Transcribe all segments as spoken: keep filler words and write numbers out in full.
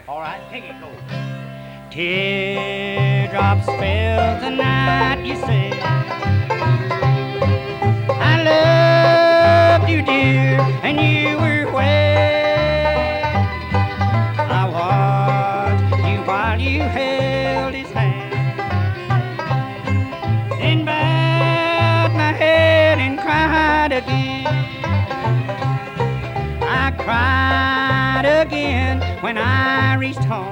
All right, take it, go. Teardrops fell tonight, you say. I loved you, dear, and you were where. I watched you while you held his hand, then bowed my head and cried again. I cried again when I reached home.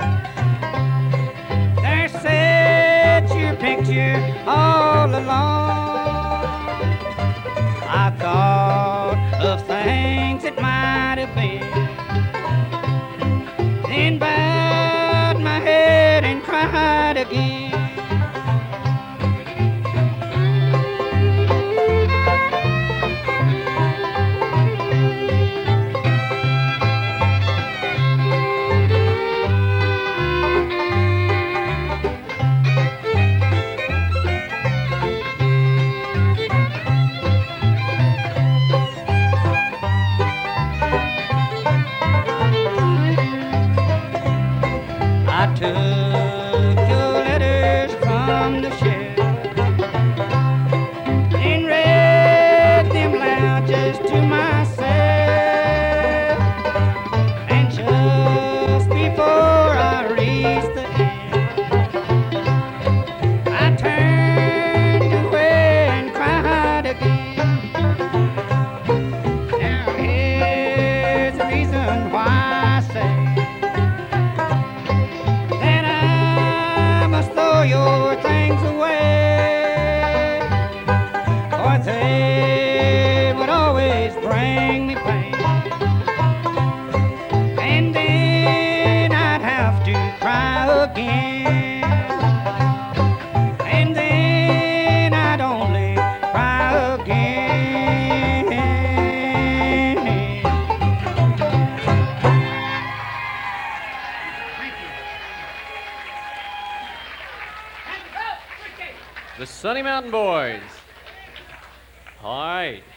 There sat your picture all alone. I thought of things that might have been, then bowed my head and cried again. I took your letters from the shelf and read them loud just to myself. And just before I reached the end, I turned away and cried again. Now here's the reason why I say your things away, or they would always bring me pain, and then I'd have to cry again, and then I'd only cry again. The Sunny Mountain Boys. All right.